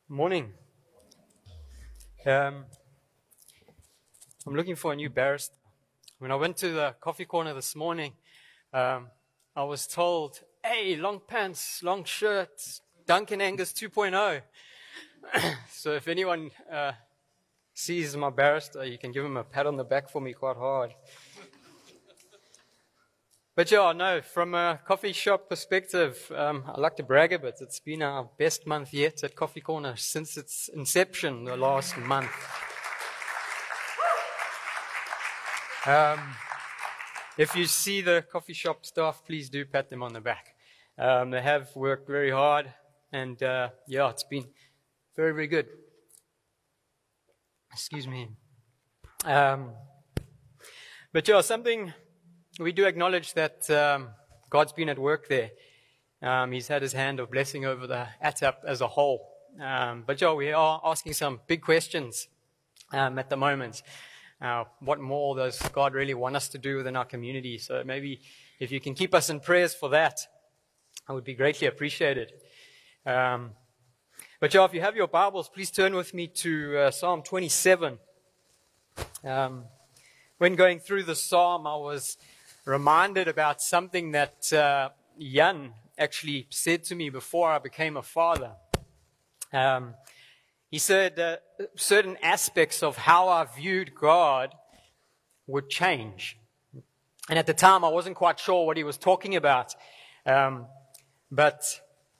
Morning. I'm looking for a new barrister. When I went to the coffee corner this morning, I was told, hey, long pants, long shirts, Duncan Angus 2.0. So if anyone sees my barrister, you can give him a pat on the back for me quite hard. But yeah, no, from a coffee shop perspective, I like to brag a bit. It's been our best month yet at Coffee Corner since its inception, the last month. If you see the coffee shop staff, please do pat them on the back. They have worked very hard, and it's been very, very good. Excuse me. But yeah, something... We do acknowledge that God's been at work there. He's had his hand of blessing over the ATAP as a whole. But we are asking some big questions at the moment. What more does God really want us to do within our community? So maybe if you can keep us in prayers for that, I would be greatly appreciated. But if you have your Bibles, please turn with me to Psalm 27. When going through the Psalm, I was reminded about something that Jan actually said to me before I became a father. He said certain aspects of how I viewed God would change. And at the time, I wasn't quite sure what he was talking about. But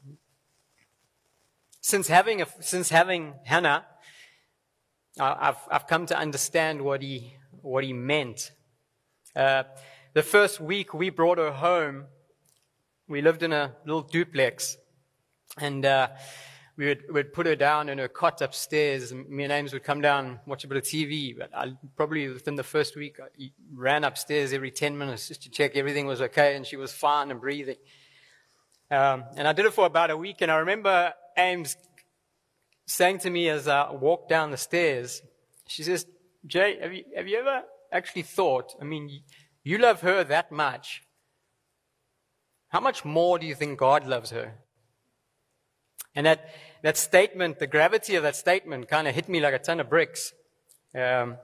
since having Hannah, I've come to understand what he meant. The first week we brought her home, we lived in a little duplex, and we'd put her down in her cot upstairs, and me and Ames would come down and watch a bit of TV, but probably within the first week, I ran upstairs every 10 minutes just to check everything was okay, and she was fine and breathing. And I did it for about a week, and I remember Ames saying to me as I walked down the stairs, she says, Jay, have you ever actually thought, you love her that much. How much more do you think God loves her? And that statement, the gravity of that statement kind of hit me like a ton of bricks. But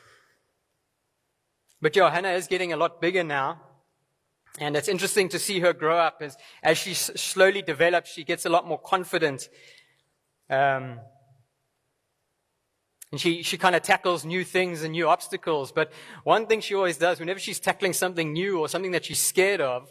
Hannah is getting a lot bigger now. And it's interesting to see her grow up. As she slowly develops, she gets a lot more confident. And she kind of tackles new things and new obstacles. But one thing she always does, whenever she's tackling something new or something that she's scared of,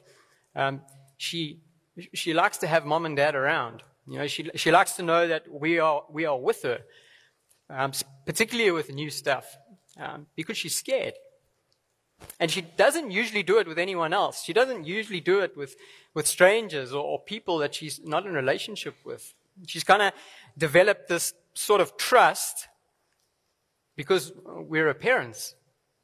she likes to have mom and dad around. She likes to know that we are with her, particularly with new stuff, because she's scared. And she doesn't usually do it with anyone else. She doesn't usually do it with strangers or people that she's not in a relationship with. She's kind of developed this sort of trust because we're her parents.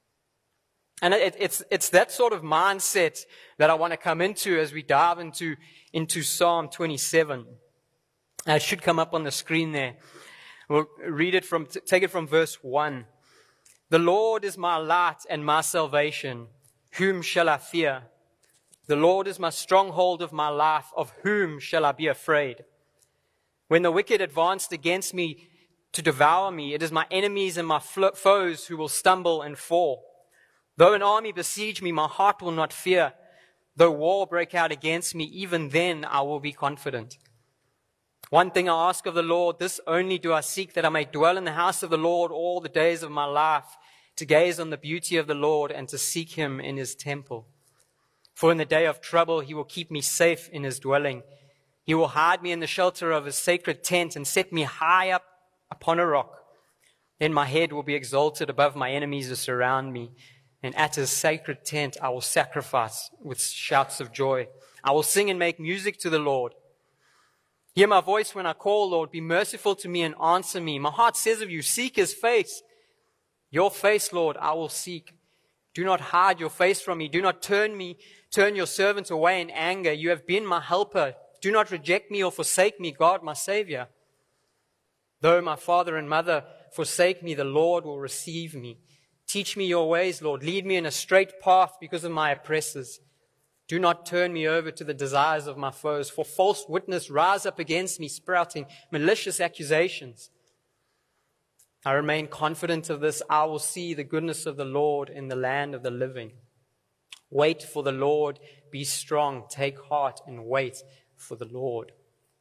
And it's that sort of mindset that I want to come into as we dive into Psalm 27. It should come up on the screen there. We'll take it from verse 1. The Lord is my light and my salvation. Whom shall I fear? The Lord is my stronghold of my life. Of whom shall I be afraid? When the wicked advanced against me to devour me, it is my enemies and my foes who will stumble and fall. Though an army besiege me, my heart will not fear. Though war break out against me, even then I will be confident. One thing I ask of the Lord, this only do I seek, that I may dwell in the house of the Lord all the days of my life, to gaze on the beauty of the Lord and to seek him in his temple. For in the day of trouble he will keep me safe in his dwelling. He will hide me in the shelter of his sacred tent and set me high up upon a rock. Then my head will be exalted above my enemies who surround me. And at his sacred tent I will sacrifice with shouts of joy. I will sing and make music to the Lord. Hear my voice when I call, Lord. Be merciful to me and answer me. My heart says of you, seek his face. Your face, Lord, I will seek. Do not hide your face from me. Do not turn your servant away in anger. You have been my helper. Do not reject me or forsake me, God, my Savior. Though my father and mother forsake me, the Lord will receive me. Teach me your ways, Lord. Lead me in a straight path because of my oppressors. Do not turn me over to the desires of my foes, for false witness rise up against me, sprouting malicious accusations. I remain confident of this. I will see the goodness of the Lord in the land of the living. Wait for the Lord. Be strong. Take heart and wait for the Lord.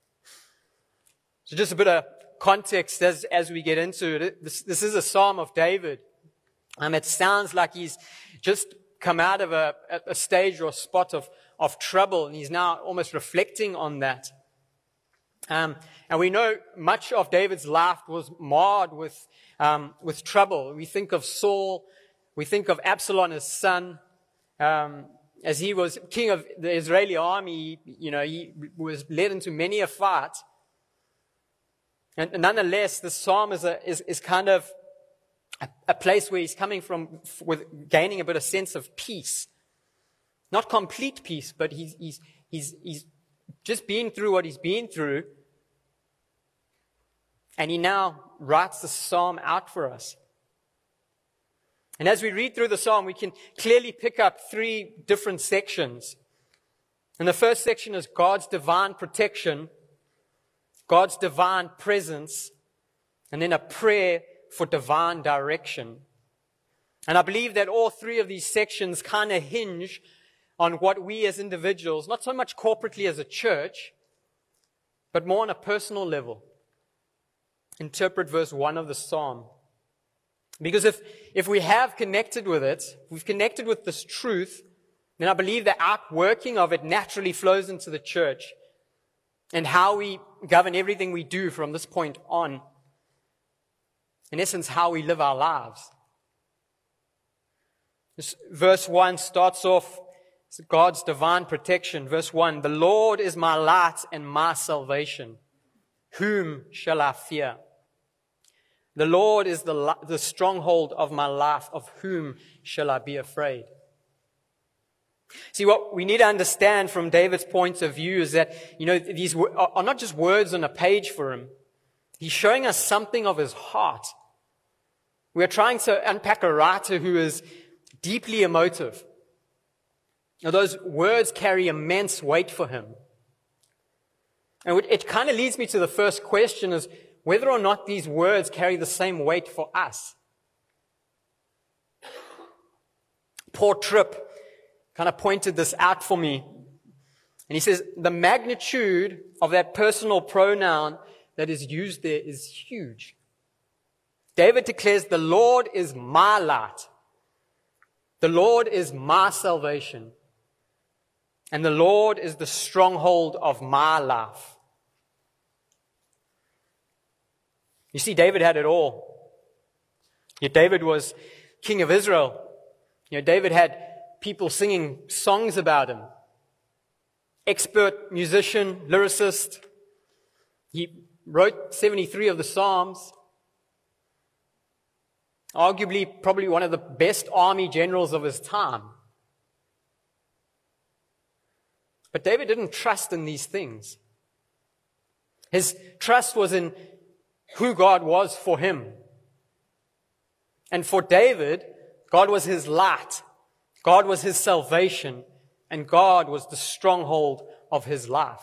So just a bit of context as we get into it. This is a Psalm of David. It sounds like he's just come out of a stage or a spot of trouble, and he's now almost reflecting on that. And we know much of David's life was marred with trouble. We think of Saul, we think of Absalom, his son. As he was king of the Israeli army, he was led into many a fight. And nonetheless, the psalm is kind of a place where he's coming from with gaining a bit of sense of peace. Not complete peace, but he's just been through what he's been through. And he now writes the psalm out for us. And as we read through the psalm, we can clearly pick up three different sections. And the first section is God's divine protection, God's divine presence, and then a prayer for divine direction. And I believe that all three of these sections kind of hinge on what we as individuals, not so much corporately as a church, but more on a personal level, interpret verse 1 of the psalm. Because if we have connected with it, we've connected with this truth, then I believe the outworking of it naturally flows into the church and how we govern everything we do from this point on. In essence, how we live our lives. This verse 1 starts off God's divine protection. Verse 1, the Lord is my light and my salvation. Whom shall I fear? The Lord is the stronghold of my life. Of whom shall I be afraid? See, what we need to understand from David's point of view is that, these are not just words on a page for him. He's showing us something of his heart. We are trying to unpack a writer who is deeply emotive. Now, those words carry immense weight for him. And it kind of leads me to the first question, is whether or not these words carry the same weight for us. Paul Tripp kind of pointed this out for me. And he says, the magnitude of that personal pronoun that is used there is huge. David declares, the Lord is my light. The Lord is my salvation. And the Lord is the stronghold of my life. You see, David had it all. Yet David was king of Israel. David had people singing songs about him. Expert musician, lyricist. He wrote 73 of the Psalms. Arguably, probably one of the best army generals of his time. But David didn't trust in these things. His trust was in who God was for him. And for David, God was his light. God was his salvation. And God was the stronghold of his life.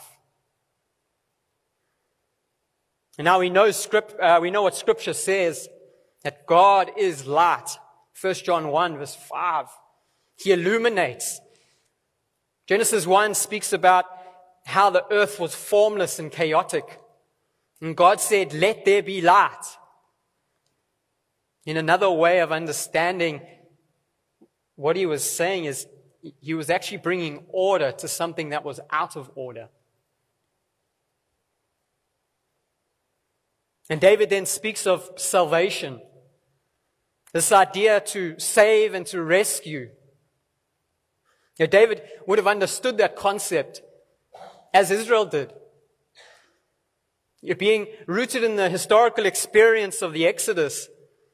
And now we know what Scripture says, that God is light. 1 John 1 verse 5. He illuminates. Genesis 1 speaks about how the earth was formless and chaotic. And God said, let there be light. In another way of understanding what he was saying is, he was actually bringing order to something that was out of order. And David then speaks of salvation. This idea to save and to rescue. David would have understood that concept as Israel did. Being rooted in the historical experience of the Exodus.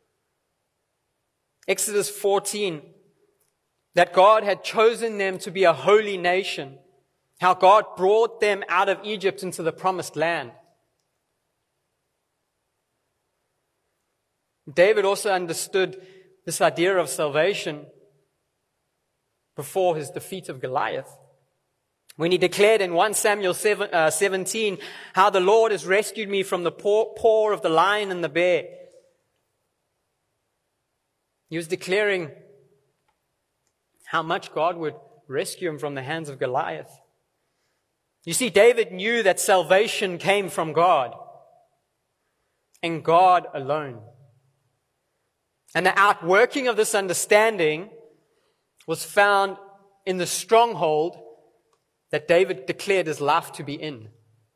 Exodus 14. That God had chosen them to be a holy nation. How God brought them out of Egypt into the promised land. David also understood this idea of salvation before his defeat of Goliath. When he declared in 1 Samuel 17 how the Lord has rescued me from the paw of the lion and the bear. He was declaring how much God would rescue him from the hands of Goliath. You see, David knew that salvation came from God and God alone. And the outworking of this understanding was found in the stronghold that David declared his life to be in.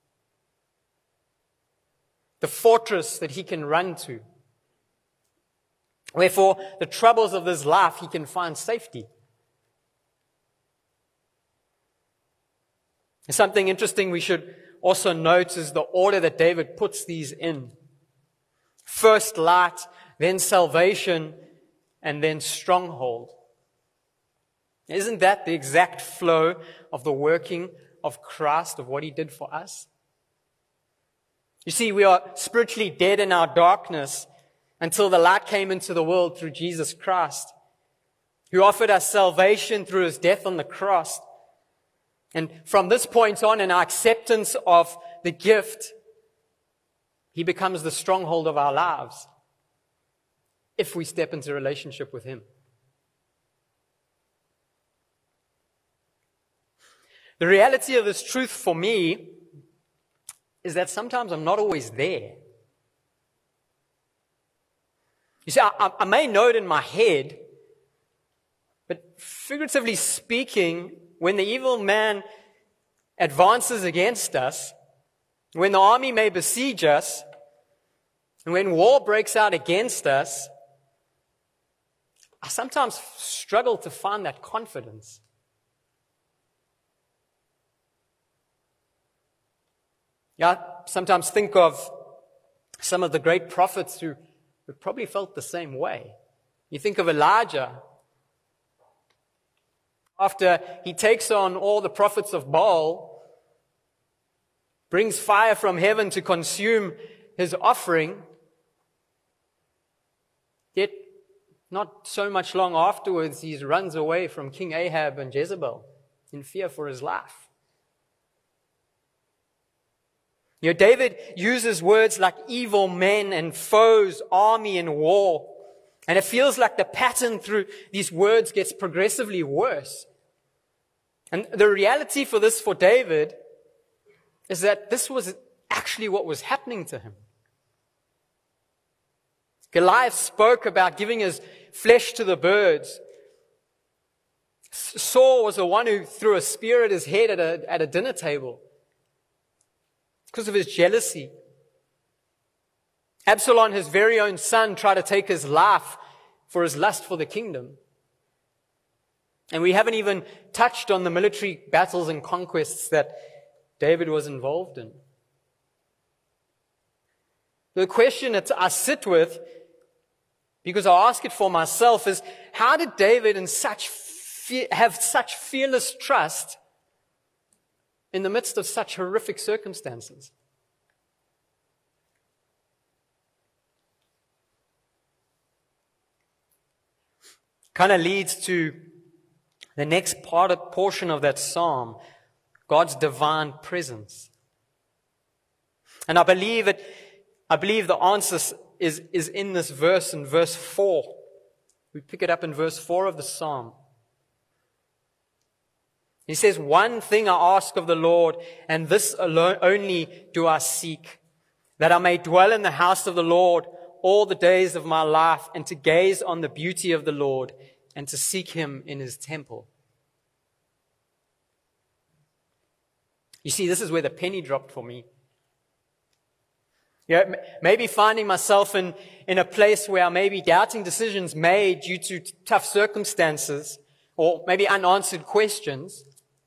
The fortress that he can run to. Wherefore, the troubles of this life he can find safety. Something interesting we should also note is the order that David puts these in. First light, then salvation, and then stronghold. Isn't that the exact flow of the working of Christ, of what he did for us? You see, we are spiritually dead in our darkness until the light came into the world through Jesus Christ, who offered us salvation through his death on the cross. And from this point on, in our acceptance of the gift, he becomes the stronghold of our lives if we step into relationship with him. The reality of this truth for me is that sometimes I'm not always there. You see, I may know it in my head, but figuratively speaking, when the evil man advances against us, when the army may besiege us, and when war breaks out against us, I sometimes struggle to find that confidence. Yeah, I sometimes think of some of the great prophets who probably felt the same way. You think of Elijah. After he takes on all the prophets of Baal, brings fire from heaven to consume his offering, yet not so much long afterwards, he runs away from King Ahab and Jezebel in fear for his life. You know, David uses words like evil men and foes, army and war. And it feels like the pattern through these words gets progressively worse. And the reality for this for David is that this was actually what was happening to him. Goliath spoke about giving his flesh to the birds. Saul was the one who threw a spear at his head at a dinner table because of his jealousy. Absalom, his very own son, tried to take his life for his lust for the kingdom. And we haven't even touched on the military battles and conquests that David was involved in. The question that I sit with, because I ask it for myself, is how did David have such fearless trust in the midst of such horrific circumstances? Kind of leads to the next portion of that psalm, God's divine presence. And I believe the answer is in this verse, in verse 4. We pick it up in verse 4 of the psalm. He says, "One thing I ask of the Lord, and this alone only do I seek, that I may dwell in the house of the Lord all the days of my life, and to gaze on the beauty of the Lord, and to seek him in his temple." You see, this is where the penny dropped for me. You know, maybe finding myself in a place where I may be doubting decisions made due to tough circumstances, or maybe unanswered questions,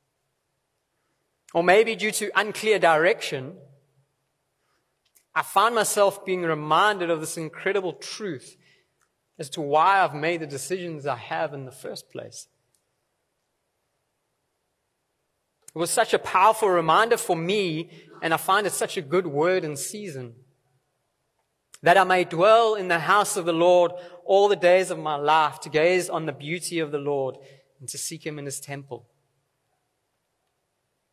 or maybe due to unclear direction. I find myself being reminded of this incredible truth as to why I've made the decisions I have in the first place. It was such a powerful reminder for me, and I find it such a good word in season. That I may dwell in the house of the Lord all the days of my life, to gaze on the beauty of the Lord and to seek him in his temple.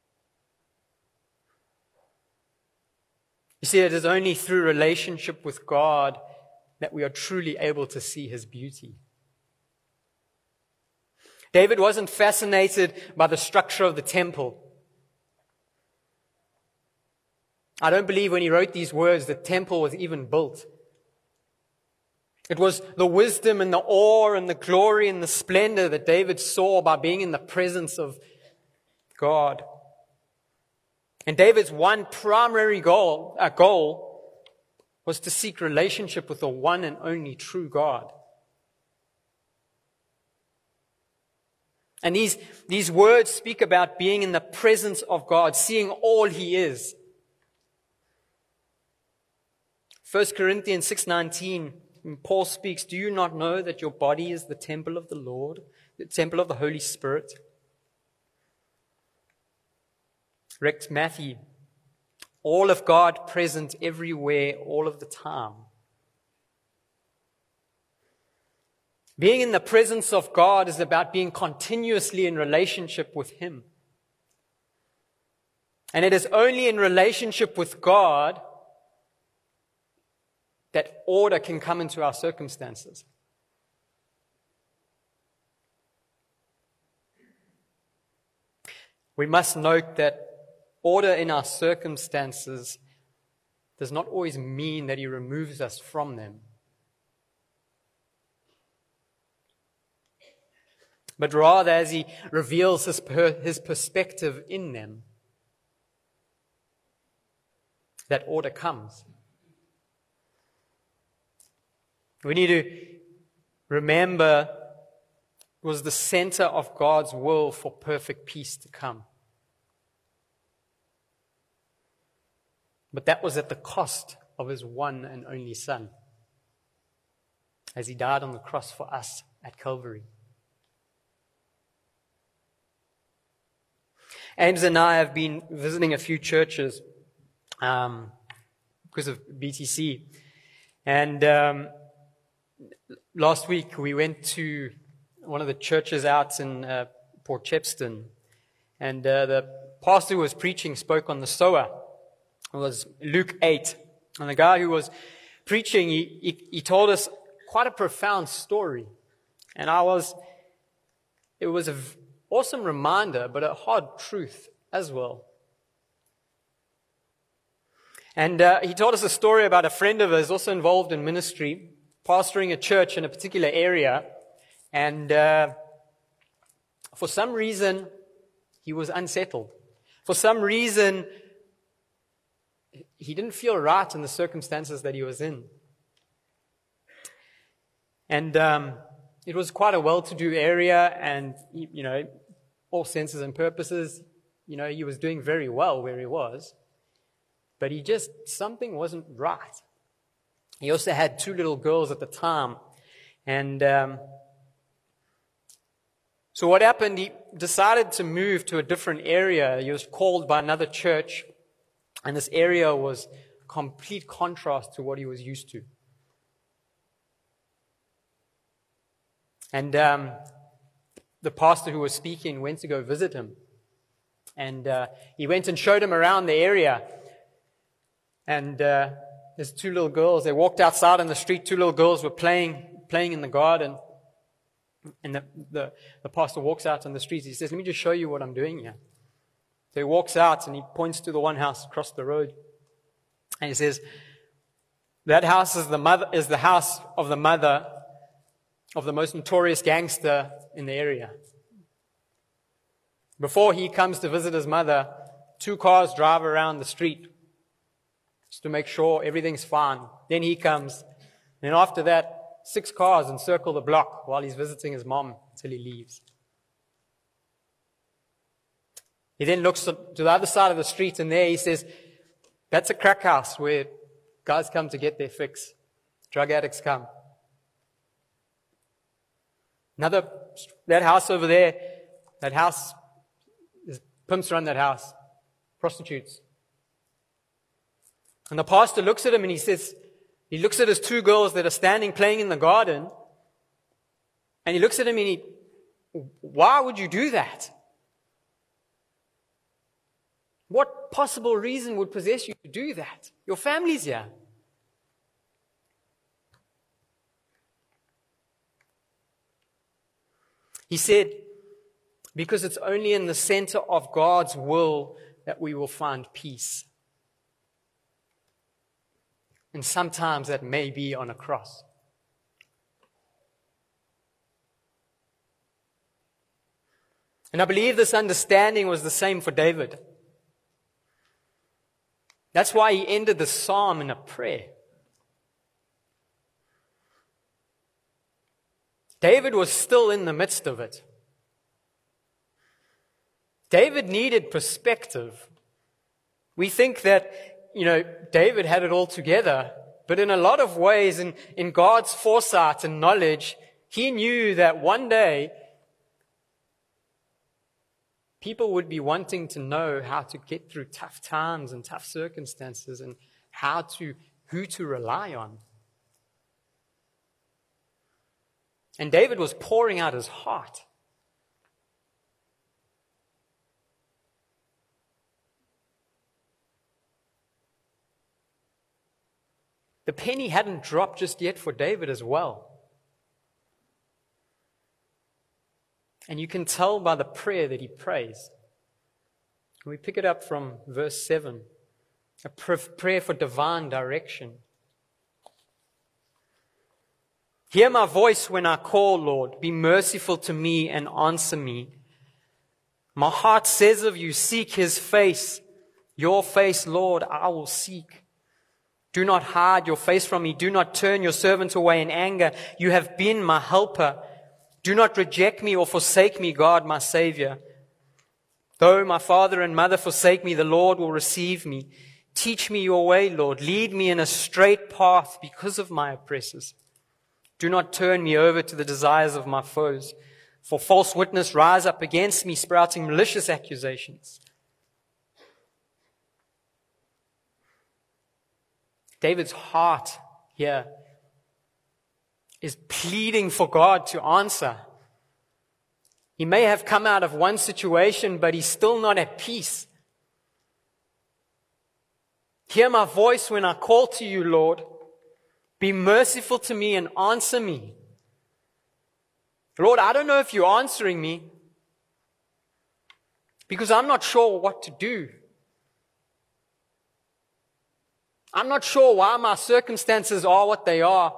You see, it is only through relationship with God that we are truly able to see His beauty. David wasn't fascinated by the structure of the temple. I don't believe when he wrote these words the temple was even built. It was the wisdom and the awe and the glory and the splendor that David saw by being in the presence of God. And David's one primary goal was to seek relationship with the one and only true God. And these words speak about being in the presence of God, seeing all He is. 1 Corinthians 6:19, Paul speaks, "Do you not know that your body is the temple of the Lord, the temple of the Holy Spirit?" Rex Matthew, all of God present everywhere, all of the time. Being in the presence of God is about being continuously in relationship with Him. And it is only in relationship with God that order can come into our circumstances. We must note that order in our circumstances does not always mean that He removes us from them. But rather as He reveals His perspective in them, that order comes. We need to remember it was the center of God's will for perfect peace to come. But that was at the cost of His one and only Son, as He died on the cross for us at Calvary. Ames and I have been visiting a few churches because of BTC. And last week we went to one of the churches out in Port Shepstone. And the pastor who was preaching spoke on the sower. It was Luke 8. And the guy who was preaching, he told us quite a profound story. And it was an awesome reminder, but a hard truth as well. And he told us a story about a friend of his also involved in ministry, pastoring a church in a particular area. And for some reason, he was unsettled. For some reason, he didn't feel right in the circumstances that he was in. And it was quite a well-to-do area, and, all senses and purposes, he was doing very well where he was. But something wasn't right. He also had 2 little girls at the time. And so what happened, he decided to move to a different area. He was called by another church, and this area was complete contrast to what he was used to. And the pastor who was speaking went to go visit him. And he went and showed him around the area. And there's 2 little girls. They walked outside on the street. 2 little girls were playing in the garden. And the pastor walks out on the street. He says, "Let me just show you what I'm doing here." So he walks out and he points to the one house across the road. And he says, "That house is the house of the mother of the most notorious gangster in the area. Before he comes to visit his mother, 2 cars drive around the street just to make sure everything's fine. Then he comes. And after that, 6 cars encircle the block while he's visiting his mom until he leaves. He then looks to the other side of the street, and there he says, that's a crack house where guys come to get their fix. Drug addicts come. That house over there, that house, pimps run that house. Prostitutes. And the pastor looks at him and he looks at his 2 girls that are standing playing in the garden, and he looks at him and why would you do that? What possible reason would possess you to do that? Your family's here. He said, because it's only in the center of God's will that we will find peace. And sometimes that may be on a cross. And I believe this understanding was the same for David. That's why he ended the psalm in a prayer. David was still in the midst of it. David needed perspective. We think that, David had it all together, but in a lot of ways, in God's foresight and knowledge, he knew that one day people would be wanting to know how to get through tough times and tough circumstances and who to rely on. And David was pouring out his heart. The penny hadn't dropped just yet for David as well. And you can tell by the prayer that he prays. We pick it up from verse 7, a prayer for divine direction. Hear my voice when I call, Lord. Be merciful to me and answer me. My heart says of you, seek his face. Your face, Lord, I will seek. Do not hide your face from me. Do not turn your servant away in anger. You have been my helper. Do not reject me or forsake me, God, my Savior. Though my father and mother forsake me, the Lord will receive me. Teach me your way, Lord. Lead me in a straight path because of my oppressors. Do not turn me over to the desires of my foes. For false witness rise up against me, sprouting malicious accusations. David's heart here is pleading for God to answer. He may have come out of one situation, but he's still not at peace. Hear my voice when I call to you, Lord. Be merciful to me and answer me. Lord, I don't know if you're answering me because I'm not sure what to do. I'm not sure why my circumstances are what they are.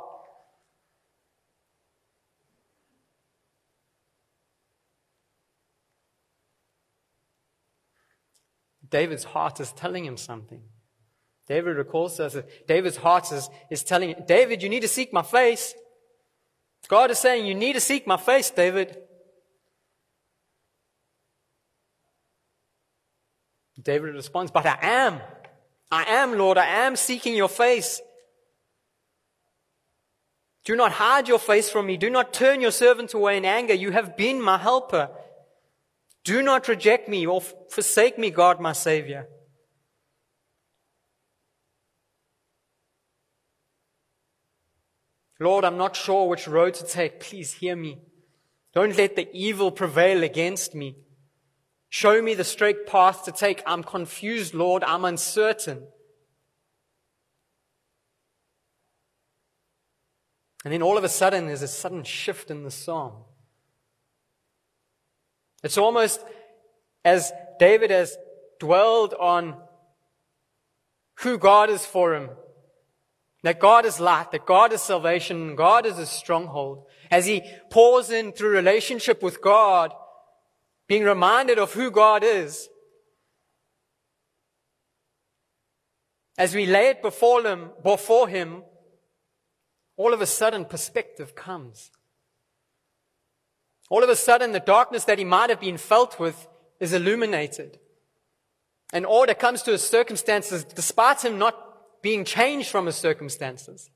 David's heart is telling him something. David recalls us that David's heart is telling him, David, you need to seek my face. God is saying, you need to seek my face, David. David responds, but I am, Lord, I am seeking your face. Do not hide your face from me. Do not turn your servant away in anger. You have been my helper. Do not reject me or forsake me, God, my Savior. Lord, I'm not sure which road to take. Please hear me. Don't let the evil prevail against me. Show me the straight path to take. I'm confused, Lord. I'm uncertain. And then all of a sudden, there's a sudden shift in the psalm. It's almost as David has dwelled on who God is for him. That God is light, that God is salvation, God is his stronghold. As he pours in through relationship with God, being reminded of who God is, as we lay it before him, all of a sudden perspective comes. All of a sudden the darkness that he might have been felt with is illuminated. And order comes to his circumstances despite him not being changed from his circumstances.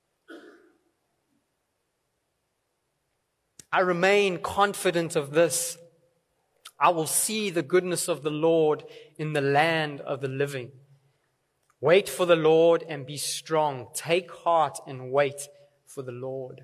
I remain confident of this. I will see the goodness of the Lord in the land of the living. Wait for the Lord and be strong. Take heart and wait for the Lord.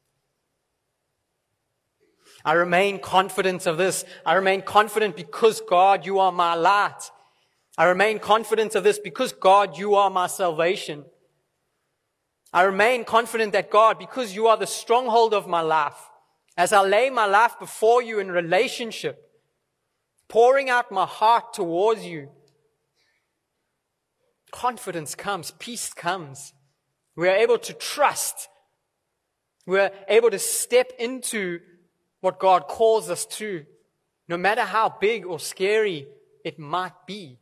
I remain confident of this. I remain confident because, God, you are my light. I remain confident of this because, God, you are my salvation. I remain confident that, God, because you are the stronghold of my life, as I lay my life before you in relationship, pouring out my heart towards you, confidence comes, peace comes. We are able to trust. We are able to step into what God calls us to, no matter how big or scary it might be.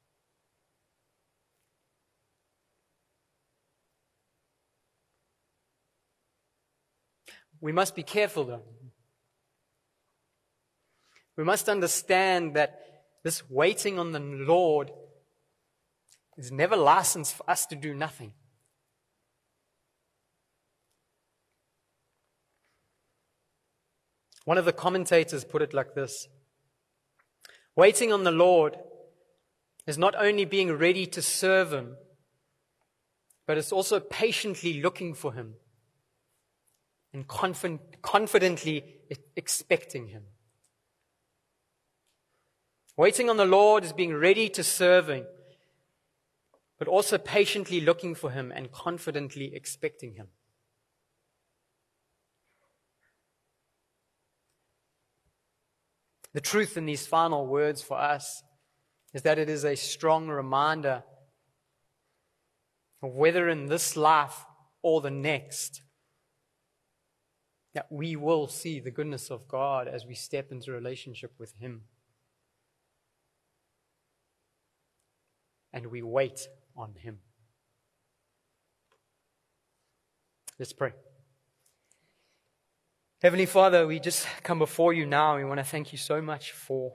We must be careful, though. We must understand that this waiting on the Lord is never licensed for us to do nothing. One of the commentators put it like this: waiting on the Lord is not only being ready to serve Him, but it's also patiently looking for Him and confidently expecting Him. Waiting on the Lord is being ready to serve Him, but also patiently looking for Him and confidently expecting Him. The truth in these final words for us is that it is a strong reminder of whether in this life or the next, that we will see the goodness of God as we step into relationship with Him. And we wait on Him. Let's pray. Heavenly Father, we just come before you now. We want to thank you so much for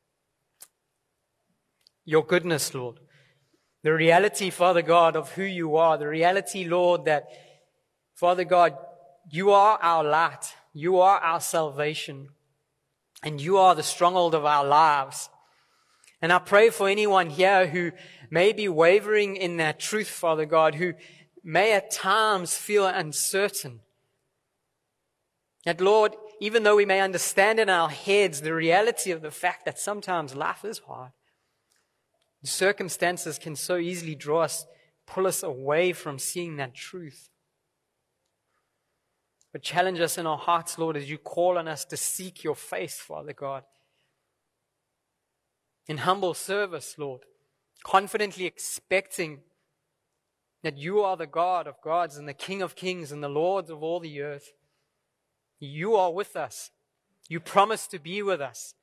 your goodness, Lord. The reality, Father God, of who you are. The reality, Lord, that, Father God, you are our light. You are our salvation. And you are the stronghold of our lives. And I pray for anyone here who may be wavering in that truth, Father God, who may at times feel uncertain. That, Lord, even though we may understand in our heads the reality of the fact that sometimes life is hard, the circumstances can so easily pull us away from seeing that truth. But challenge us in our hearts, Lord, as you call on us to seek your face, Father God. In humble service, Lord, confidently expecting that you are the God of gods and the King of kings and the Lord of all the earth. You are with us. You promise to be with us.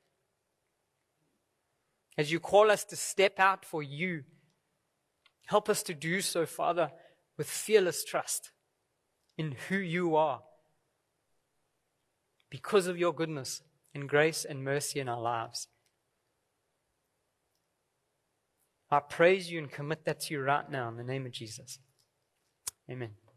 As you call us to step out for you, help us to do so, Father, with fearless trust in who you are, because of your goodness and grace and mercy in our lives. I praise you and commit that to you right now in the name of Jesus. Amen.